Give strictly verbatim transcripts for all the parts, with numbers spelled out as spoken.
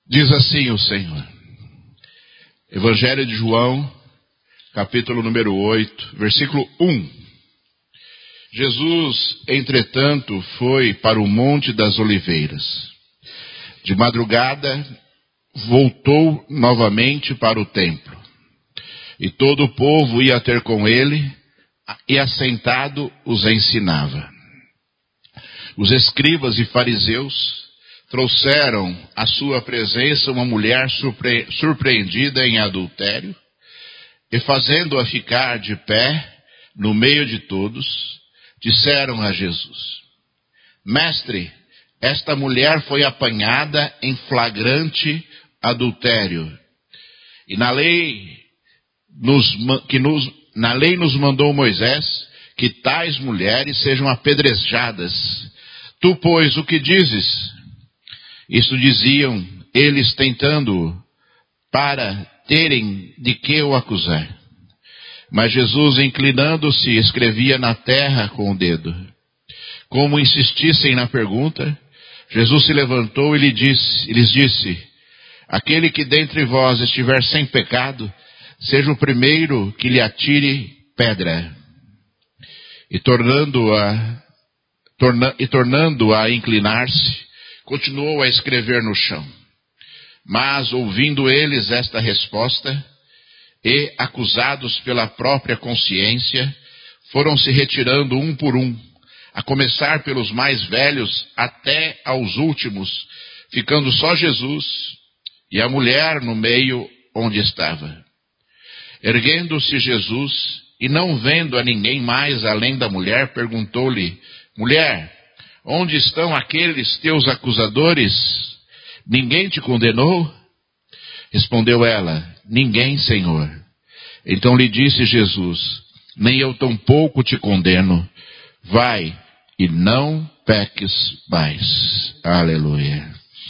Diz assim o Senhor. Evangelho de João, capítulo número oito, versículo um. Jesus, entretanto, foi para o Monte das Oliveiras. De madrugada, voltou novamente para o templo. E todo o povo ia ter com ele, e assentado os ensinava. Os escribas e fariseus trouxeram à sua presença uma mulher surpre- surpreendida em adultério, e fazendo-a ficar de pé no meio de todos, disseram a Jesus: Mestre, esta mulher foi apanhada em flagrante adultério, e na lei nos, que nos, na lei nos mandou Moisés que tais mulheres sejam apedrejadas. Tu, pois, o que dizes? Isso diziam eles, tentando para terem de que o acusar. Mas Jesus, inclinando-se, escrevia na terra com o dedo. Como insistissem na pergunta, Jesus se levantou e lhe disse, lhes disse: Aquele que dentre vós estiver sem pecado, seja o primeiro que lhe atire pedra. E tornando-a, torna, e tornando-a a inclinar-se, continuou a escrever no chão. Mas, ouvindo eles esta resposta, e acusados pela própria consciência, foram se retirando um por um, a começar pelos mais velhos até aos últimos, ficando só Jesus e a mulher no meio onde estava. Erguendo-se Jesus, e não vendo a ninguém mais além da mulher, perguntou-lhe: Mulher, onde estão aqueles teus acusadores? Ninguém te condenou? Respondeu ela: Ninguém, Senhor. Então lhe disse Jesus: Nem eu tampouco te condeno. Vai e não peques mais. Aleluia.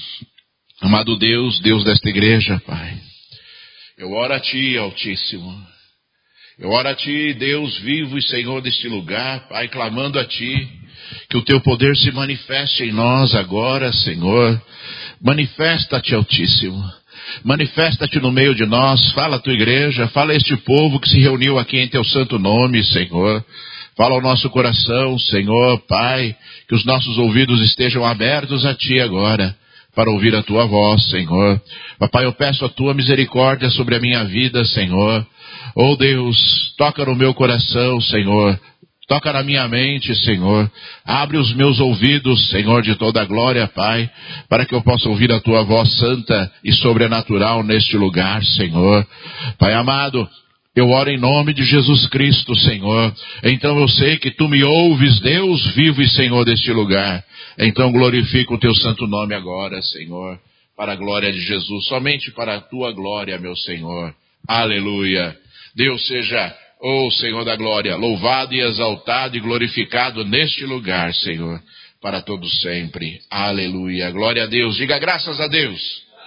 Amado Deus, Deus desta igreja, Pai, eu oro a Ti, Altíssimo. Eu oro a Ti, Deus vivo e Senhor deste lugar, Pai, clamando a Ti, que o Teu poder se manifeste em nós agora, Senhor. Manifesta-te, Altíssimo. Manifesta-te no meio de nós. Fala a Tua igreja, fala a este povo que se reuniu aqui em Teu santo nome, Senhor. Fala ao nosso coração, Senhor, Pai, que os nossos ouvidos estejam abertos a Ti agora, para ouvir a Tua voz, Senhor. Papai, eu peço a Tua misericórdia sobre a minha vida, Senhor. Oh Deus, toca no meu coração, Senhor. Toca na minha mente, Senhor. Abre os meus ouvidos, Senhor, de toda a glória, Pai, para que eu possa ouvir a Tua voz santa e sobrenatural neste lugar, Senhor. Pai amado, eu oro em nome de Jesus Cristo, Senhor. Então eu sei que Tu me ouves, Deus vivo e Senhor deste lugar. Então glorifica o Teu santo nome agora, Senhor, para a glória de Jesus, somente para a Tua glória, meu Senhor. Aleluia. Deus seja, ó Senhor da glória, louvado e exaltado e glorificado neste lugar, Senhor, para todos sempre. Aleluia. Glória a Deus. Diga graças a Deus.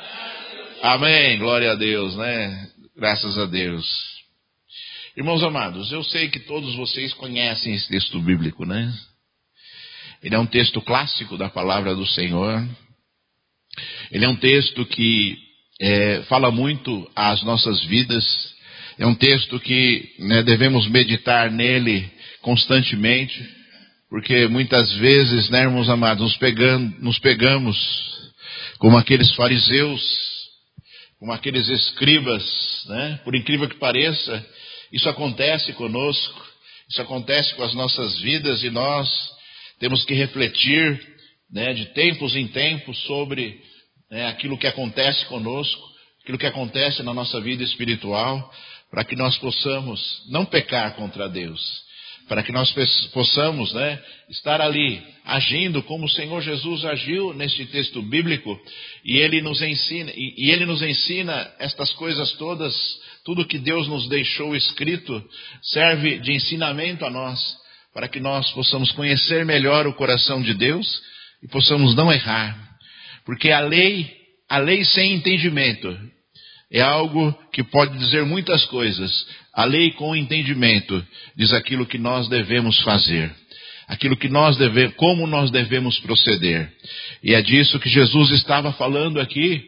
Amém. Glória a Deus, né? Graças a Deus. Irmãos amados, eu sei que todos vocês conhecem esse texto bíblico, né? Ele é um texto clássico da palavra do Senhor. Ele é um texto que é, fala muito às nossas vidas. É um texto que né, devemos meditar nele constantemente, porque muitas vezes, né, irmãos amados, nos, pegando, nos pegamos como aqueles fariseus, como aqueles escribas, né? Por incrível que pareça, isso acontece conosco, isso acontece com as nossas vidas e nós temos que refletir, né, de tempos em tempos sobre né, aquilo que acontece conosco, aquilo que acontece na nossa vida espiritual, para que nós possamos não pecar contra Deus, para que nós possamos né, estar ali agindo como o Senhor Jesus agiu neste texto bíblico, e Ele nos ensina, e, e Ele nos ensina estas coisas todas, tudo que Deus nos deixou escrito serve de ensinamento a nós, para que nós possamos conhecer melhor o coração de Deus e possamos não errar, porque a lei, a lei sem entendimento é algo que pode dizer muitas coisas. A lei com entendimento diz aquilo que nós devemos fazer, aquilo que nós devemos, como nós devemos proceder. E é disso que Jesus estava falando aqui,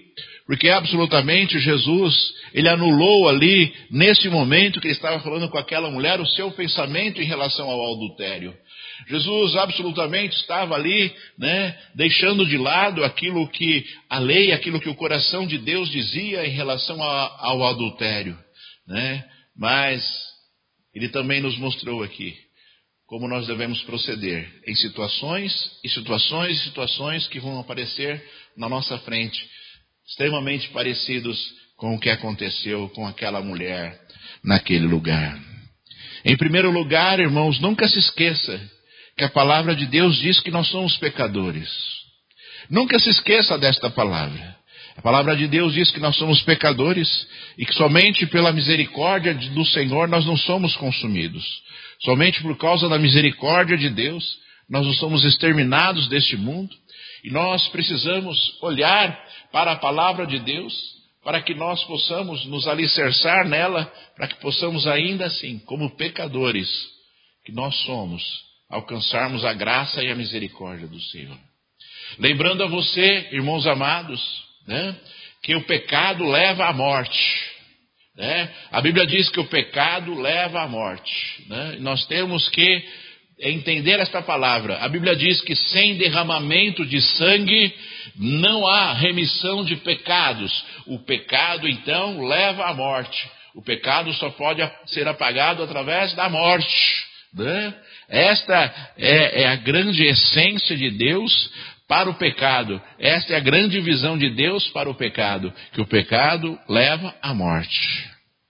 Porque absolutamente Jesus, ele anulou ali, nesse momento que ele estava falando com aquela mulher, o seu pensamento em relação ao adultério. Jesus absolutamente estava ali, né, deixando de lado aquilo que a lei, aquilo que o coração de Deus dizia em relação a, ao adultério, né? Mas ele também nos mostrou aqui como nós devemos proceder em situações e situações e situações que vão aparecer na nossa frente, extremamente parecidos com o que aconteceu com aquela mulher naquele lugar. Em primeiro lugar, irmãos, nunca se esqueça que a palavra de Deus diz que nós somos pecadores. Nunca se esqueça desta palavra. A palavra de Deus diz que nós somos pecadores e que somente pela misericórdia do Senhor nós não somos consumidos. Somente por causa da misericórdia de Deus nós não somos exterminados deste mundo. E nós precisamos olhar para a palavra de Deus para que nós possamos nos alicerçar nela, para que possamos ainda assim, como pecadores que nós somos, alcançarmos a graça e a misericórdia do Senhor. Lembrando a você, irmãos amados, né, que o pecado leva à morte. Né? A Bíblia diz que o pecado leva à morte. Né? Nós temos que entender esta palavra. A Bíblia diz que sem derramamento de sangue não há remissão de pecados. O pecado, então, leva à morte. O pecado só pode ser apagado através da morte. Né? Esta é, é a grande essência de Deus para o pecado. Esta é a grande visão de Deus para o pecado, que o pecado leva à morte.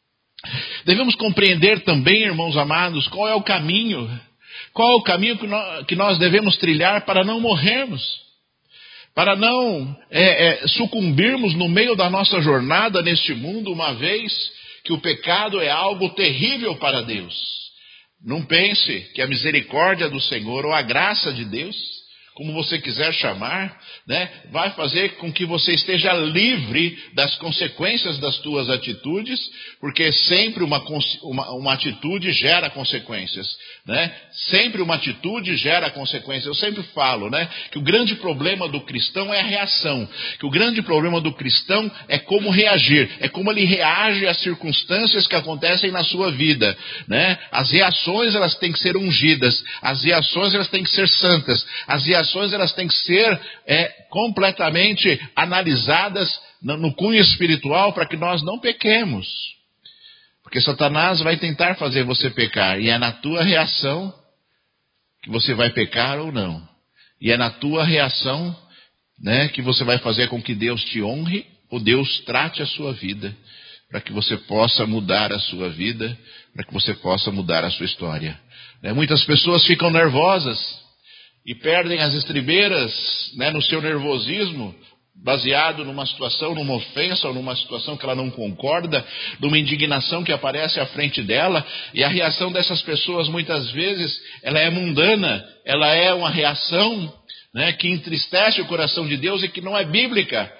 Devemos compreender também, irmãos amados, qual é o caminho, qual é o caminho que nós, que nós devemos trilhar para não morrermos, para não é, é, sucumbirmos no meio da nossa jornada neste mundo, uma vez que o pecado é algo terrível para Deus. Não pense que a misericórdia do Senhor ou a graça de Deus, como você quiser chamar, né, vai fazer com que você esteja livre das consequências das tuas atitudes, porque sempre uma, uma, uma atitude gera consequências. Né? Sempre uma atitude gera consequências. Eu sempre falo, né, que o grande problema do cristão é a reação, que o grande problema do cristão é como reagir, é como ele reage às circunstâncias que acontecem na sua vida. Né? As reações elas têm que ser ungidas, as reações elas têm que ser santas, as reações elas têm que ser é, completamente analisadas no, no cunho espiritual para que nós não pequemos. Porque Satanás vai tentar fazer você pecar, e é na tua reação que você vai pecar ou não. E é na tua reação, né, que você vai fazer com que Deus te honre ou Deus trate a sua vida, para que você possa mudar a sua vida, para que você possa mudar a sua história. Né, muitas pessoas ficam nervosas e perdem as estribeiras, né, no seu nervosismo, baseado numa situação, numa ofensa, ou numa situação que ela não concorda, numa indignação que aparece à frente dela, e a reação dessas pessoas muitas vezes, ela é mundana, ela é uma reação, né, que entristece o coração de Deus e que não é bíblica.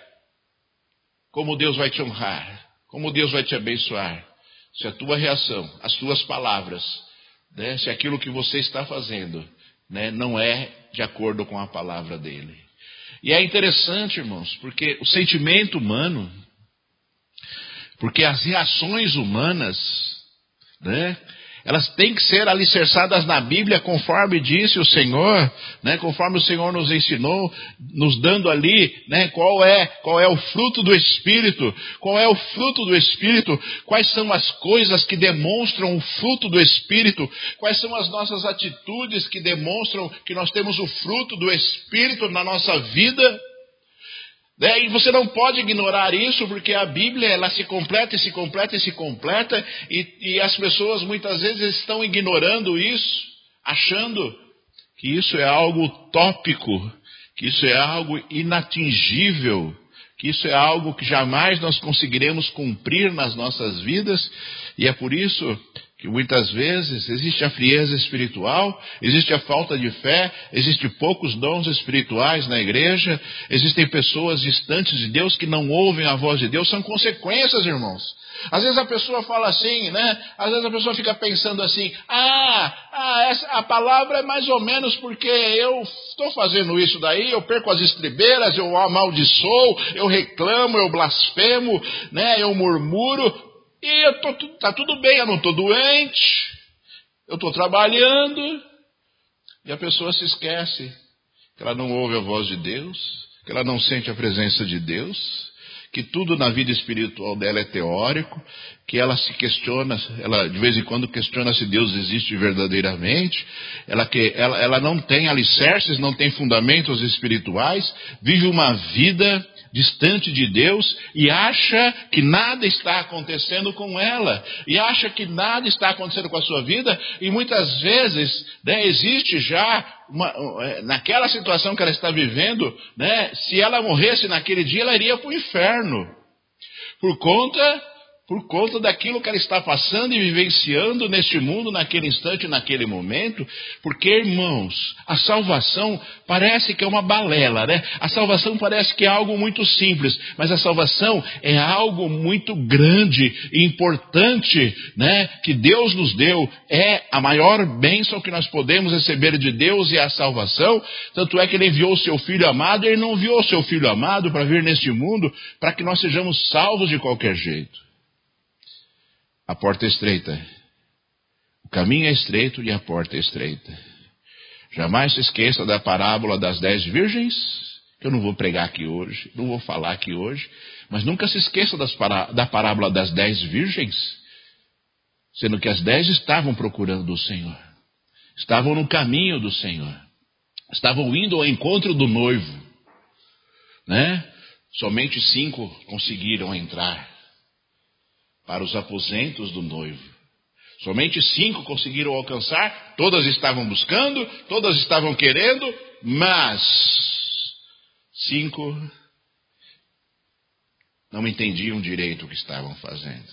Como Deus vai te honrar, como Deus vai te abençoar, se a tua reação, as tuas palavras, né, se aquilo que você está fazendo, né, não é de acordo com a palavra dele. E é interessante, irmãos, porque o sentimento humano, porque as reações humanas, né, elas têm que ser alicerçadas na Bíblia, conforme disse o Senhor, né, conforme o Senhor nos ensinou, nos dando ali, né, qual é, qual é o fruto do Espírito, qual é o fruto do Espírito, quais são as coisas que demonstram o fruto do Espírito, quais são as nossas atitudes que demonstram que nós temos o fruto do Espírito na nossa vida. É, e você não pode ignorar isso, porque a Bíblia ela se completa e se completa e se completa, e, e as pessoas muitas vezes estão ignorando isso, achando que isso é algo utópico, que isso é algo inatingível, que isso é algo que jamais nós conseguiremos cumprir nas nossas vidas, e é por isso que muitas vezes existe a frieza espiritual, existe a falta de fé, existem poucos dons espirituais na igreja, existem pessoas distantes de Deus que não ouvem a voz de Deus, são consequências, irmãos. Às vezes a pessoa fala assim, né? Às vezes a pessoa fica pensando assim, ah, ah essa, a palavra é mais ou menos porque eu estou fazendo isso daí, eu perco as estribeiras, eu amaldiçoo, eu reclamo, eu blasfemo, né? Eu murmuro. E eu tô, tá tudo bem, eu não estou doente, eu estou trabalhando, e a pessoa se esquece que ela não ouve a voz de Deus, que ela não sente a presença de Deus, que tudo na vida espiritual dela é teórico, que ela se questiona, ela de vez em quando questiona se Deus existe verdadeiramente, ela, que, ela, ela não tem alicerces, não tem fundamentos espirituais, vive uma vida distante de Deus e acha que nada está acontecendo com ela, e acha que nada está acontecendo com a sua vida, e muitas vezes, né, existe já, uma, naquela situação que ela está vivendo, né, se ela morresse naquele dia, ela iria para o inferno, por conta... por conta daquilo que ela está passando e vivenciando neste mundo, naquele instante, naquele momento, porque, irmãos, a salvação parece que é uma balela, né? A salvação parece que é algo muito simples, mas a salvação é algo muito grande e importante, né? Que Deus nos deu, é a maior bênção que nós podemos receber de Deus, é a salvação, tanto é que Ele enviou o seu Filho amado, e Ele não enviou o seu Filho amado para vir neste mundo, para que nós sejamos salvos de qualquer jeito. A porta é estreita. O caminho é estreito e a porta é estreita. Jamais se esqueça da parábola das dez virgens, que eu não vou pregar aqui hoje, não vou falar aqui hoje, mas nunca se esqueça das pará- da parábola das dez virgens, sendo que as dez estavam procurando o Senhor, estavam no caminho do Senhor, estavam indo ao encontro do noivo, né? Somente cinco conseguiram entrar para os aposentos do noivo. Somente cinco conseguiram alcançar, todas estavam buscando, todas estavam querendo, mas cinco não entendiam direito o que estavam fazendo.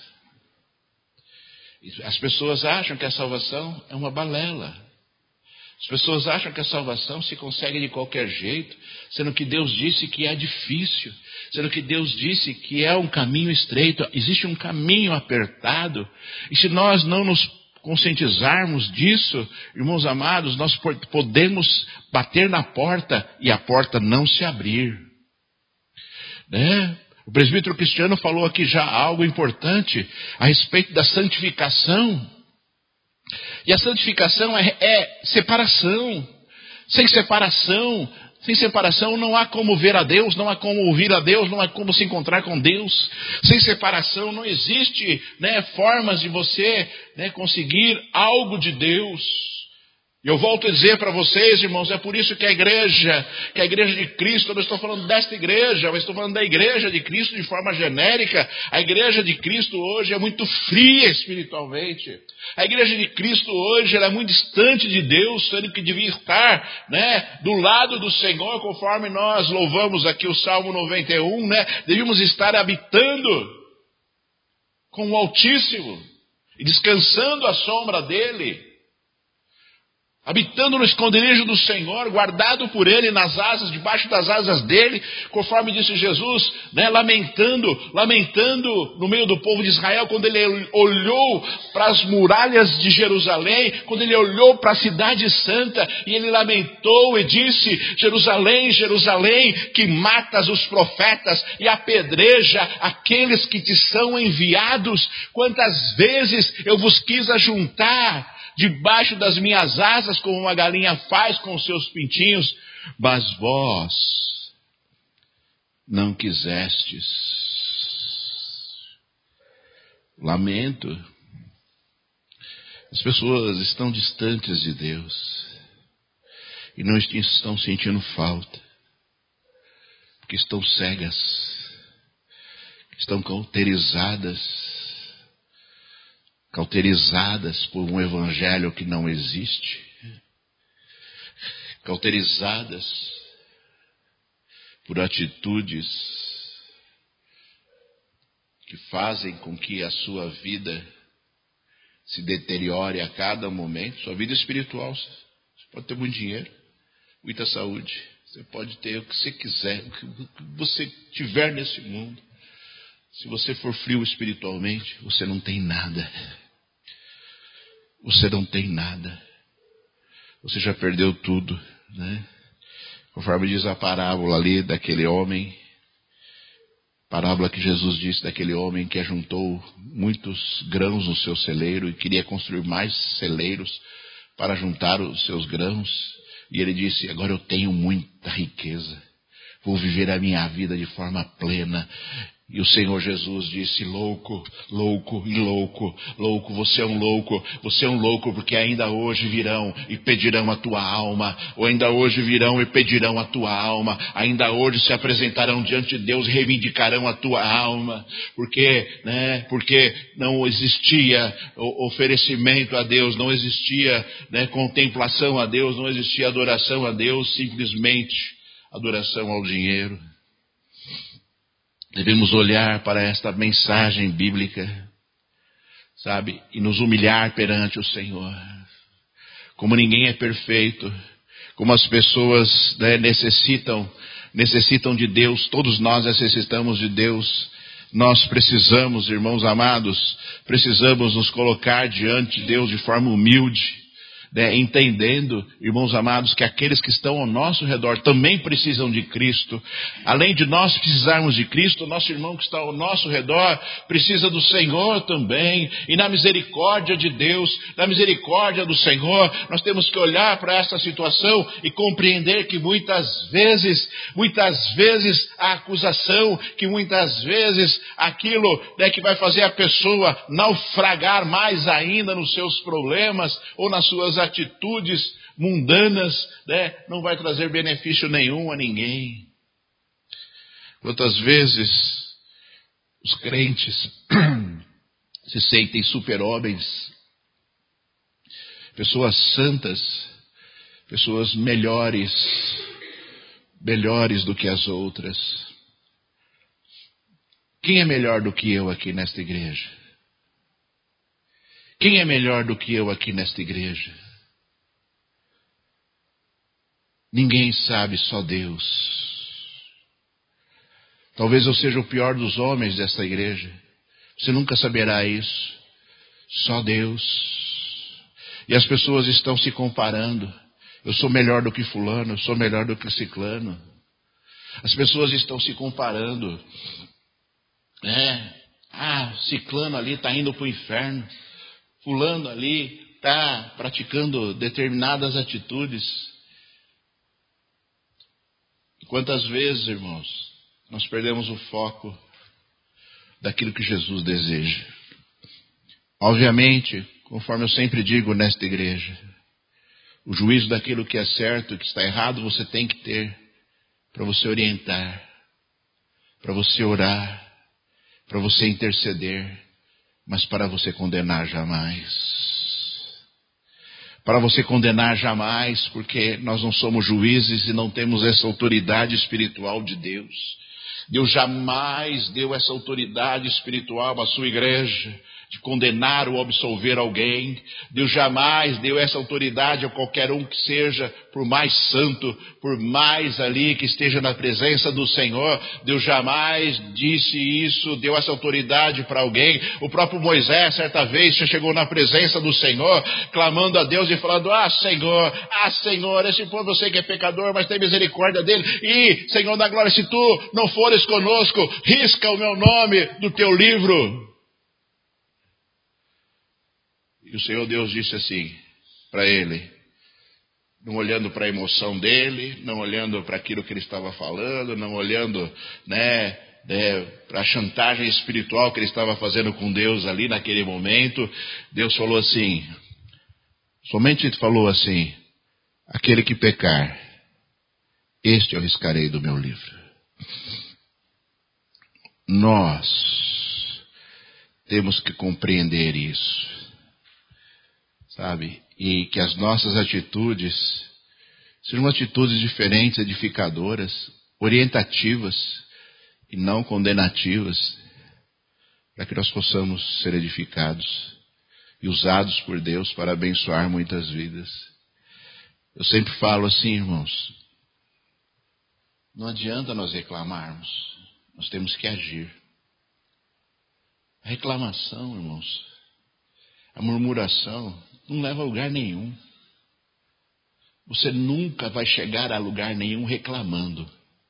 As pessoas acham que a salvação é uma balela. As pessoas acham que a salvação se consegue de qualquer jeito, sendo que Deus disse que é difícil, sendo que Deus disse que é um caminho estreito, existe um caminho apertado, e se nós não nos conscientizarmos disso, irmãos amados, nós podemos bater na porta e a porta não se abrir, né? O presbítero Cristiano falou aqui já algo importante a respeito da santificação. E a santificação é, é separação. Sem separação, sem separação não há como ver a Deus, não há como ouvir a Deus, não há como se encontrar com Deus. Sem separação não existe, né, formas de você, né, conseguir algo de Deus. E eu volto a dizer para vocês, irmãos, é por isso que a igreja, que a igreja de Cristo, eu não estou falando desta igreja, mas estou falando da igreja de Cristo de forma genérica. A igreja de Cristo hoje é muito fria espiritualmente. A igreja de Cristo hoje ela é muito distante de Deus, sendo que devia estar, né, do lado do Senhor, conforme nós louvamos aqui o Salmo noventa e um, né, devíamos estar habitando com o Altíssimo e descansando à sombra dele. Habitando no esconderijo do Senhor, guardado por Ele nas asas, debaixo das asas dEle, conforme disse Jesus, né, lamentando, lamentando no meio do povo de Israel, quando Ele olhou para as muralhas de Jerusalém, quando Ele olhou para a cidade santa, e Ele lamentou e disse, Jerusalém, Jerusalém, que matas os profetas e apedreja aqueles que te são enviados, quantas vezes eu vos quis ajuntar debaixo das minhas asas, como uma galinha faz com os seus pintinhos, mas vós não quisestes. Lamento. As pessoas estão distantes de Deus e não estão sentindo falta, porque estão cegas, estão cauterizadas, cauterizadas por um evangelho que não existe, cauterizadas por atitudes que fazem com que a sua vida se deteriore a cada momento. Sua vida espiritual, você pode ter muito dinheiro, muita saúde, você pode ter o que você quiser, o que você tiver nesse mundo. Se você for frio espiritualmente, você não tem nada. Você não tem nada. Você já perdeu tudo, né? Conforme diz a parábola ali daquele homem, parábola que Jesus disse daquele homem que ajuntou muitos grãos no seu celeiro e queria construir mais celeiros para juntar os seus grãos. E ele disse: agora eu tenho muita riqueza, vou viver a minha vida de forma plena. E o Senhor Jesus disse: louco, louco e louco, louco, você é um louco, você é um louco, porque ainda hoje virão e pedirão a tua alma, ou ainda hoje virão e pedirão a tua alma, ainda hoje se apresentarão diante de Deus e reivindicarão a tua alma, porque, né, porque não existia oferecimento a Deus, não existia, né, contemplação a Deus, não existia adoração a Deus, simplesmente adoração ao dinheiro. Devemos olhar para esta mensagem bíblica, sabe, e nos humilhar perante o Senhor. Como ninguém é perfeito, como as pessoas, né, necessitam, necessitam de Deus, todos nós necessitamos de Deus. Nós precisamos, irmãos amados, precisamos nos colocar diante de Deus de forma humilde, né, entendendo, irmãos amados, que aqueles que estão ao nosso redor também precisam de Cristo. Além de nós precisarmos de Cristo, o nosso irmão que está ao nosso redor precisa do Senhor também. E na misericórdia de Deus, na misericórdia do Senhor, nós temos que olhar para essa situação e compreender que muitas vezes, muitas vezes a acusação, que muitas vezes aquilo, né, que vai fazer a pessoa naufragar mais ainda nos seus problemas ou nas suas atitudes mundanas, né, não vai trazer benefício nenhum a ninguém. Quantas vezes os crentes se sentem super-homens, pessoas santas, pessoas melhores, melhores do que as outras. Quem é melhor do que eu aqui nesta igreja? Quem é melhor do que eu aqui nesta igreja? Ninguém sabe, só Deus. Talvez eu seja o pior dos homens desta igreja. Você nunca saberá isso. Só Deus. E as pessoas estão se comparando. Eu sou melhor do que fulano, eu sou melhor do que ciclano. As pessoas estão se comparando. É, ah, ciclano ali está indo para o inferno. Fulano ali está praticando determinadas atitudes. Quantas vezes, irmãos, nós perdemos o foco daquilo que Jesus deseja. Obviamente, conforme eu sempre digo nesta igreja, o juízo daquilo que é certo e que está errado você tem que ter para você orientar, para você orar, para você interceder, mas para você condenar jamais. Para você condenar jamais, porque nós não somos juízes e não temos essa autoridade espiritual de Deus. Deus jamais deu essa autoridade espiritual à sua igreja, de condenar ou absolver alguém. Deus jamais deu essa autoridade a qualquer um que seja, por mais santo, por mais ali que esteja na presença do Senhor. Deus jamais disse isso, deu essa autoridade para alguém. O próprio Moisés, certa vez, chegou na presença do Senhor, clamando a Deus e falando: ah, Senhor, ah, Senhor, esse povo eu sei que é pecador, mas tem misericórdia dele. E, Senhor da glória, se tu não fores conosco, risca o meu nome do teu livro. E o Senhor Deus disse assim para ele, não olhando para a emoção dele, não olhando para aquilo que ele estava falando, não olhando, né, né, para a chantagem espiritual que ele estava fazendo com Deus ali naquele momento. Deus falou assim, somente falou assim: aquele que pecar, este eu riscarei do meu livro. Nós temos que compreender isso. Sabe? E que as nossas atitudes sejam atitudes diferentes, edificadoras, orientativas e não condenativas, para que nós possamos ser edificados. e usados por Deus para abençoar muitas vidas. Eu sempre falo assim, irmãos, não adianta nós reclamarmos, nós temos que agir. A reclamação, irmãos, a murmuração não leva a lugar nenhum. Você nunca vai chegar a lugar nenhum reclamando.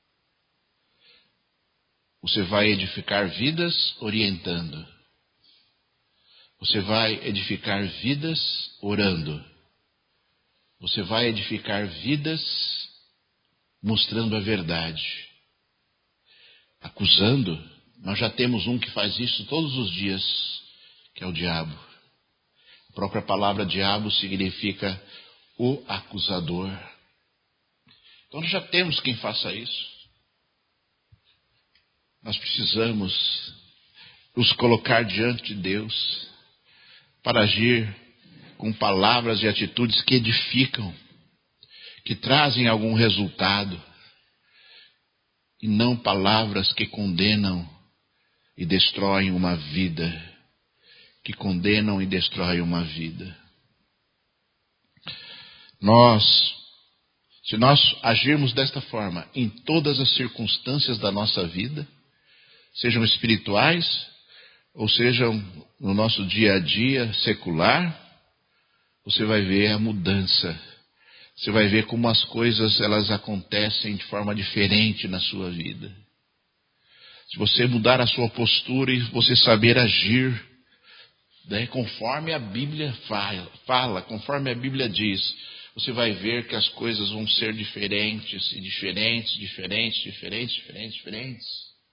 Você vai edificar vidas orientando. Você vai edificar vidas orando. Você vai edificar vidas mostrando a verdade. Acusando, nós já temos um que faz isso todos os dias, que é o diabo. A própria palavra diabo significa o acusador. Então nós já temos quem faça isso. Nós precisamos nos colocar diante de Deus para agir com palavras e atitudes que edificam, que trazem algum resultado, e não palavras que condenam e destroem uma vida, que condenam e destroem uma vida. Nós, se nós agirmos desta forma em todas as circunstâncias da nossa vida, sejam espirituais ou sejam no nosso dia a dia secular, você vai ver a mudança. Você vai ver como as coisas elas acontecem de forma diferente na sua vida. Se você mudar a sua postura e você saber agir, né, conforme a Bíblia fala, fala, conforme a Bíblia diz, você vai ver que as coisas vão ser diferentes, e diferentes, diferentes, diferentes, diferentes, diferentes.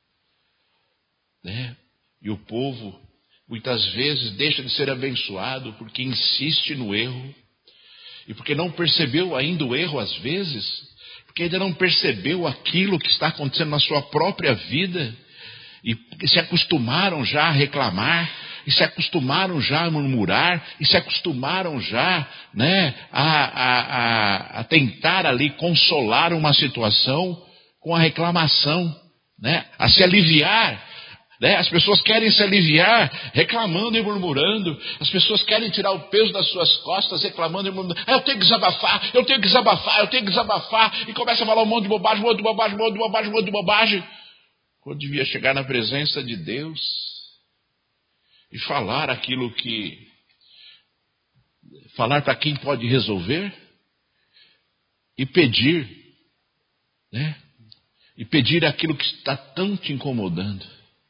Né? E o povo, muitas vezes, deixa de ser abençoado porque insiste no erro. E porque não percebeu ainda o erro às vezes, porque ainda não percebeu aquilo que está acontecendo na sua própria vida, e se acostumaram já a reclamar, e se acostumaram já a murmurar, e se acostumaram já, né, a, a, a, a tentar ali consolar uma situação com a reclamação, né, a se aliviar. Né? As pessoas querem se aliviar reclamando e murmurando. As pessoas querem tirar o peso das suas costas reclamando e murmurando. Ah, eu tenho que desabafar, eu tenho que desabafar, eu tenho que desabafar. E começa a falar um monte de bobagem, um monte de bobagem, um monte de bobagem, um monte de bobagem. Quando devia chegar na presença de Deus e falar aquilo que... Falar para quem pode resolver e pedir, né? E pedir aquilo que está tão te incomodando.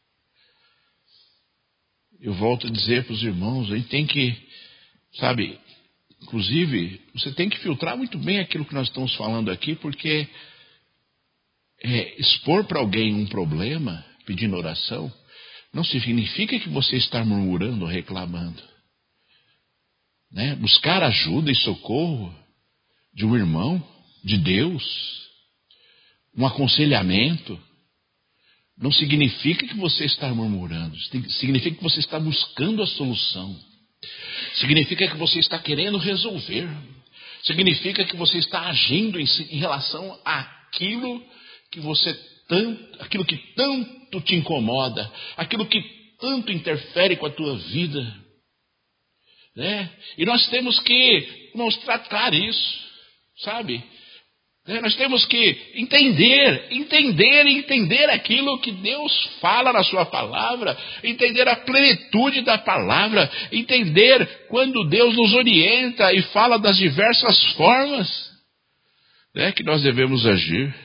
Eu volto a dizer para os irmãos, a gente tem que, sabe, inclusive, você tem que filtrar muito bem aquilo que nós estamos falando aqui, porque é, expor para alguém um problema, pedindo oração, não significa que você está murmurando ou reclamando. Né? Buscar ajuda e socorro de um irmão, de Deus, um aconselhamento, não significa que você está murmurando. Significa que você está buscando a solução. Significa que você está querendo resolver. Significa que você está agindo em, em relação àquilo que você tanto, aquilo que tanto te incomoda, aquilo que tanto interfere com a tua vida. Né? E nós temos que nos tratar isso, sabe? É, nós temos que entender, entender e entender aquilo que Deus fala na sua palavra, entender a plenitude da palavra, entender quando Deus nos orienta e fala das diversas formas, né, que nós devemos agir.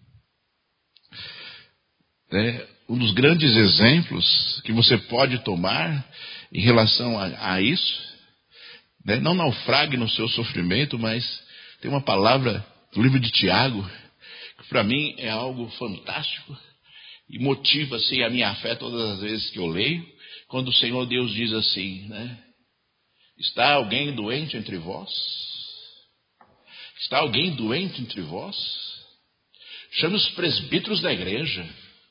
É, um dos grandes exemplos que você pode tomar em relação a, a isso, né, não naufrague no seu sofrimento, mas tem uma palavra do livro de Tiago, que para mim é algo fantástico e motiva assim, a minha fé todas as vezes que eu leio, quando o Senhor Deus diz assim, né? Está alguém doente entre vós? Está alguém doente entre vós? Chame os presbíteros da igreja.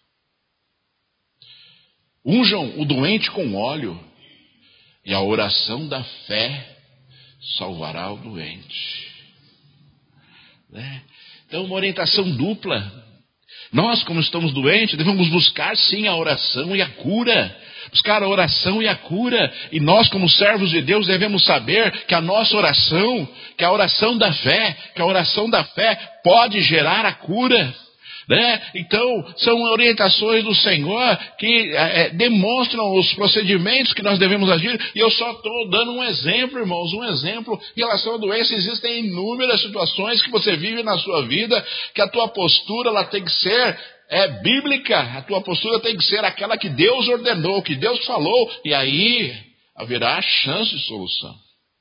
Unjam o doente com óleo, e a oração da fé salvará o doente. Né? Então, uma orientação dupla. Nós, como estamos doentes, devemos buscar sim a oração e a cura. Buscar a oração e a cura. E nós, como servos de Deus, devemos saber que a nossa oração, que a oração da fé, que a oração da fé pode gerar a cura. Né? Então, são orientações do Senhor que é, demonstram os procedimentos que nós devemos agir. E eu só estou dando um exemplo, irmãos, um exemplo em relação à doença. Existem inúmeras situações que você vive na sua vida, que a tua postura ela tem que ser é, bíblica. A tua postura tem que ser aquela que Deus ordenou, que Deus falou. E aí haverá chance de solução.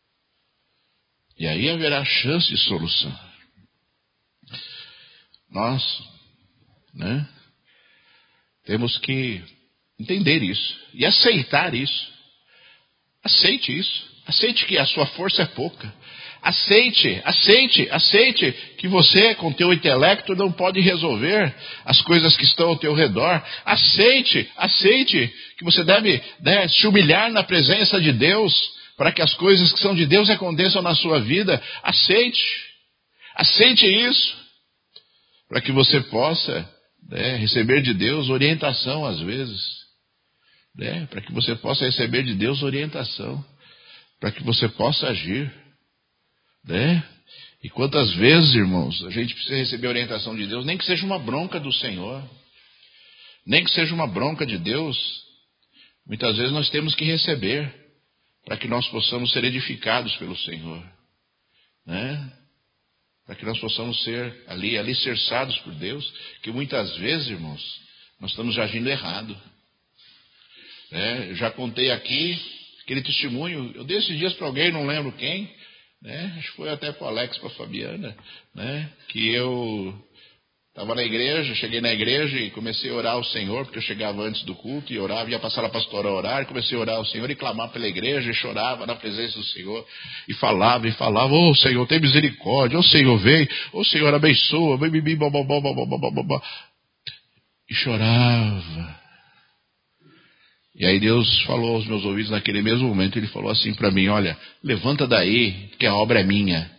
E aí haverá chance de solução. Nós... Né? Temos que entender isso e aceitar isso. Aceite isso. Aceite que a sua força é pouca. Aceite, aceite, aceite que você, com teu intelecto, não pode resolver as coisas que estão ao teu redor. Aceite, aceite que você deve né, se humilhar na presença de Deus para que as coisas que são de Deus aconteçam na sua vida. Aceite, aceite isso para que você possa né, receber de Deus orientação às vezes. Né, para que você possa receber de Deus orientação. Para que você possa agir. Né? E quantas vezes, irmãos, a gente precisa receber a orientação de Deus, nem que seja uma bronca do Senhor, nem que seja uma bronca de Deus, muitas vezes nós temos que receber, para que nós possamos ser edificados pelo Senhor, né? Para que nós possamos ser ali, alicerçados por Deus, que muitas vezes, irmãos, nós estamos agindo errado. Né? Eu já contei aqui aquele testemunho, eu dei esses dias para alguém, não lembro quem, né? Acho que foi até para o Alex, para a Fabiana, né? Que eu estava na igreja, cheguei na igreja e comecei a orar ao Senhor, porque eu chegava antes do culto e orava, ia passar a pastora a orar, e comecei a orar ao Senhor e clamar pela igreja, e chorava na presença do Senhor, e falava, e falava, ô oh, Senhor, tem misericórdia, ô oh, Senhor, vem, ô oh, Senhor, abençoa, bim, bim, bim, bom, bom, bom, bom, bom, bom, bom. E chorava. E aí Deus falou aos meus ouvidos naquele mesmo momento, Ele falou assim para mim, olha, levanta daí, que a obra é minha.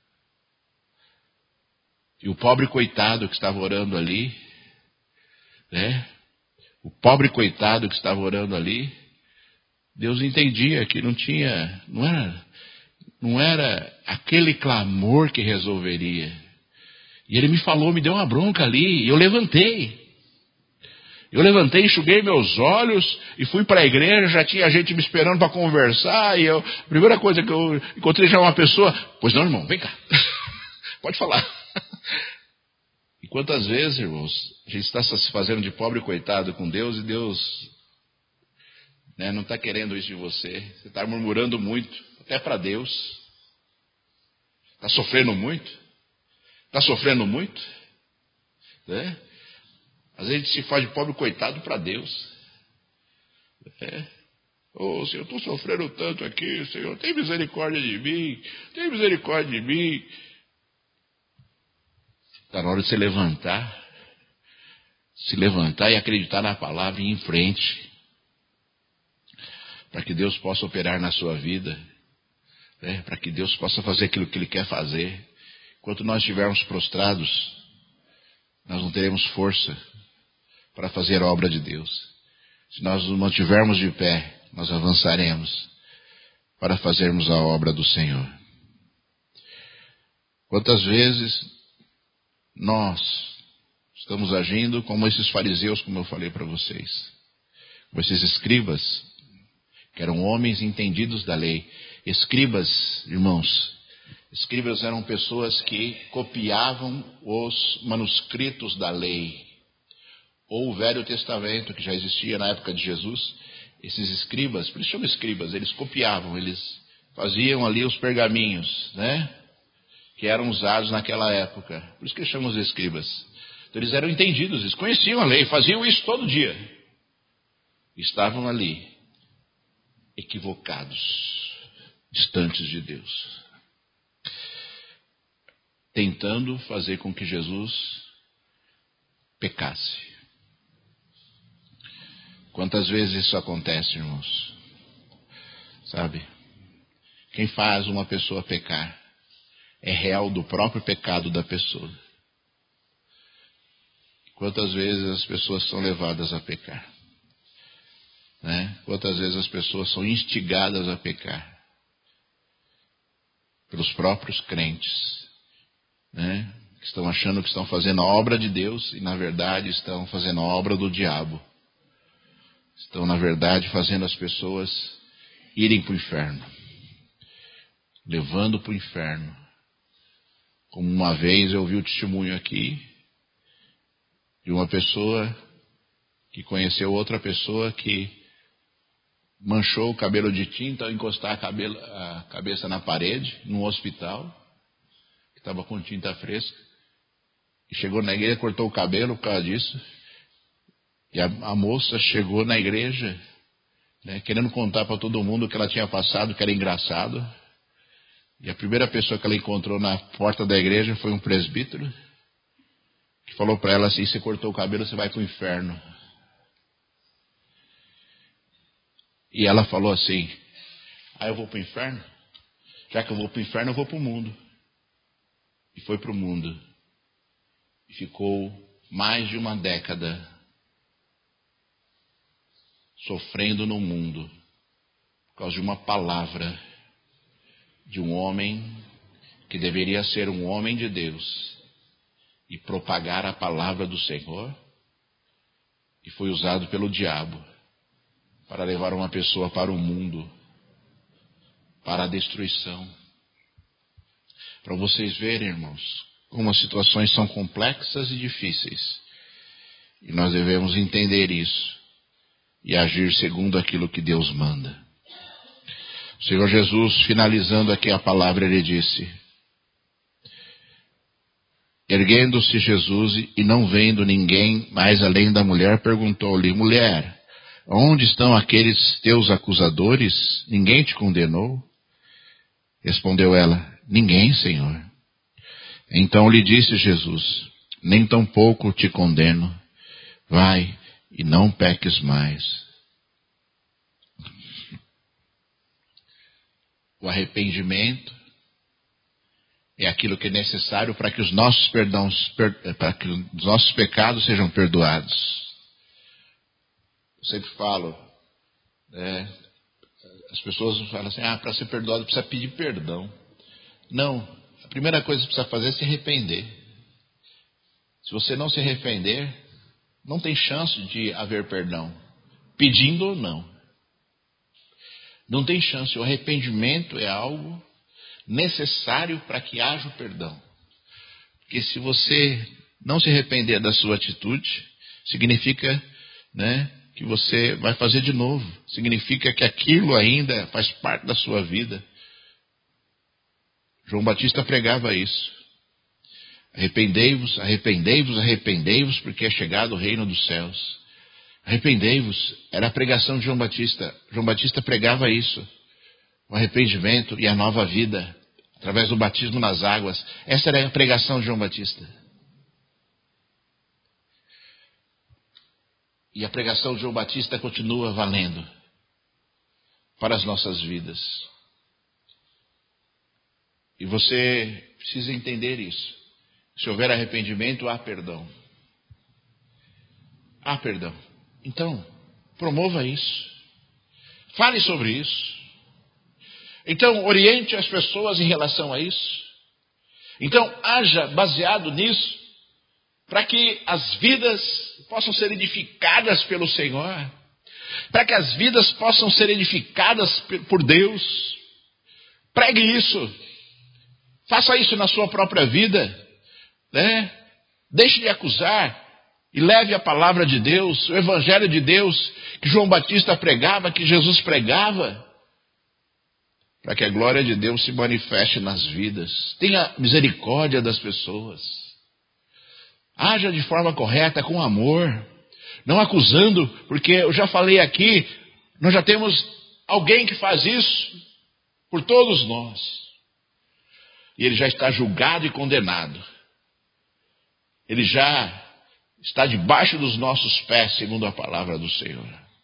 E o pobre coitado que estava orando ali, né? O pobre coitado que estava orando ali, Deus entendia que não tinha, não era, não era aquele clamor que resolveria. E Ele me falou, me deu uma bronca ali, e eu levantei. Eu levantei, enxuguei meus olhos e fui para a igreja, já tinha gente me esperando para conversar, e eu, a primeira coisa que eu encontrei já uma pessoa, pois não, irmão, vem cá, pode falar. E quantas vezes, irmãos, a gente está se fazendo de pobre coitado com Deus e Deus né, não está querendo isso de você. Você está murmurando muito, até para Deus. Está sofrendo muito. Está sofrendo muito. Né? Às vezes a gente se faz de pobre coitado para Deus. É. Ô, Senhor, eu estou sofrendo tanto aqui, Senhor, tem misericórdia de mim, tem misericórdia de mim. Está na hora de se levantar, se levantar e acreditar na palavra e ir em frente, para que Deus possa operar na sua vida, né? Para que Deus possa fazer aquilo que Ele quer fazer. Enquanto nós estivermos prostrados, nós não teremos força para fazer a obra de Deus. Se nós nos mantivermos de pé, nós avançaremos para fazermos a obra do Senhor. Quantas vezes nós estamos agindo como esses fariseus, como eu falei para vocês, como esses escribas, que eram homens entendidos da lei. Escribas, irmãos, escribas eram pessoas que copiavam os manuscritos da lei, ou o Velho Testamento, que já existia na época de Jesus. Esses escribas, por isso chamam escribas, eles copiavam, eles faziam ali os pergaminhos, né? Que eram usados naquela época. Por isso que eles chamam os escribas. Então eles eram entendidos, eles conheciam a lei, faziam isso todo dia. Estavam ali, equivocados, distantes de Deus, tentando fazer com que Jesus pecasse. Quantas vezes isso acontece, irmãos? Sabe? Quem faz uma pessoa pecar é réu do próprio pecado da pessoa. Quantas vezes as pessoas são levadas a pecar, né? quantas vezes as pessoas são instigadas a pecar pelos próprios crentes, né? Que estão achando que estão fazendo a obra de Deus e, na verdade, estão fazendo a obra do diabo. Estão, na verdade, fazendo as pessoas irem para o inferno, levando para o inferno. Como uma vez eu vi o testemunho aqui de uma pessoa que conheceu outra pessoa que manchou o cabelo de tinta ao encostar a, cabelo, a cabeça na parede, num hospital, que estava com tinta fresca, e chegou na igreja, cortou o cabelo por causa disso, e a, a moça chegou na igreja, né, querendo contar para todo mundo o que ela tinha passado, que era engraçado, e a primeira pessoa que ela encontrou na porta da igreja foi um presbítero, que falou para ela assim: você cortou o cabelo, você vai para o inferno. E ela falou assim: ah, eu vou para o inferno? Já que eu vou para o inferno, eu vou para o mundo. E foi para o mundo. E ficou mais de uma década sofrendo no mundo por causa de uma palavra de um homem que deveria ser um homem de Deus e propagar a palavra do Senhor, e foi usado pelo diabo para levar uma pessoa para o mundo, para a destruição. Para vocês verem, irmãos, como as situações são complexas e difíceis. E nós devemos entender isso e agir segundo aquilo que Deus manda. O Senhor Jesus, finalizando aqui a palavra, ele disse: erguendo-se Jesus e não vendo ninguém mais além da mulher, perguntou-lhe: mulher, onde estão aqueles teus acusadores? Ninguém te condenou? Respondeu ela: ninguém, Senhor. Então lhe disse Jesus: nem tampouco te condeno. Vai e não peques mais. O arrependimento é aquilo que é necessário para que os nossos perdões, para que os nossos pecados sejam perdoados. Eu sempre falo, né, as pessoas falam assim: ah, para ser perdoado precisa pedir perdão. Não, a primeira coisa que precisa fazer é se arrepender. Se você não se arrepender, não tem chance de haver perdão, pedindo ou não. Não tem chance. O arrependimento é algo necessário para que haja o perdão. Porque se você não se arrepender da sua atitude, significa, né, que você vai fazer de novo. Significa que aquilo ainda faz parte da sua vida. João Batista pregava isso. Arrependei-vos, arrependei-vos, arrependei-vos, porque é chegado o reino dos céus. Arrependei-vos, era a pregação de João Batista. João Batista pregava isso. O arrependimento e a nova vida, através do batismo nas águas. Essa era a pregação de João Batista. E a pregação de João Batista continua valendo para as nossas vidas. E você precisa entender isso. Se houver arrependimento, há perdão. Há perdão. Então, promova isso. Fale sobre isso. Então, oriente as pessoas em relação a isso. Então, haja baseado nisso, para que as vidas possam ser edificadas pelo Senhor, para que as vidas possam ser edificadas por Deus. Pregue isso. Faça isso na sua própria vida, né? Deixe de acusar e leve a palavra de Deus, o evangelho de Deus que João Batista pregava, que Jesus pregava, para que a glória de Deus se manifeste nas vidas. Tenha misericórdia das pessoas. Haja de forma correta, com amor, não acusando, porque eu já falei aqui, nós já temos alguém que faz isso por todos nós. E ele já está julgado e condenado. Ele já está debaixo dos nossos pés, segundo a palavra do Senhor.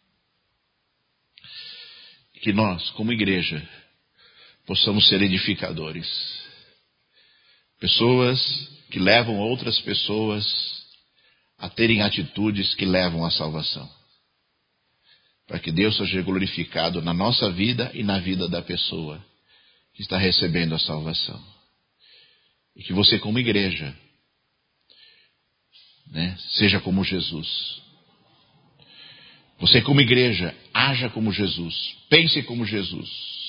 Que nós, como igreja, possamos ser edificadores. Pessoas que levam outras pessoas a terem atitudes que levam à salvação. para que Deus seja glorificado na nossa vida e na vida da pessoa que está recebendo a salvação. E que você, como igreja, né, seja como Jesus. Você, como igreja, haja como Jesus, pense como Jesus.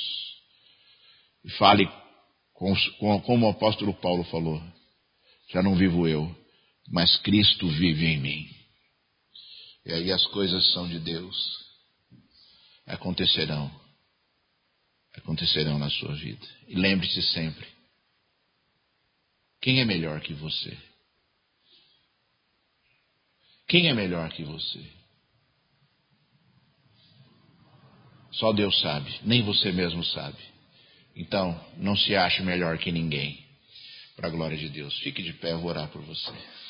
E fale com, com, como o apóstolo Paulo falou: já não vivo eu, mas Cristo vive em mim. E aí as coisas são de Deus acontecerão. Acontecerão na sua vida. E lembre-se sempre: quem é melhor que você? Quem é melhor que você? Só Deus sabe, nem você mesmo sabe. Então, não se ache melhor que ninguém. Para a glória de Deus. Fique de pé, eu vou orar por você.